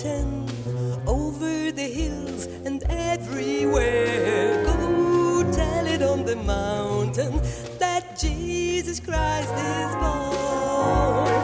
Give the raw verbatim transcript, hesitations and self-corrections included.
mountain, over the hills and everywhere. Go tell it on the mountain that Jesus Christ is born.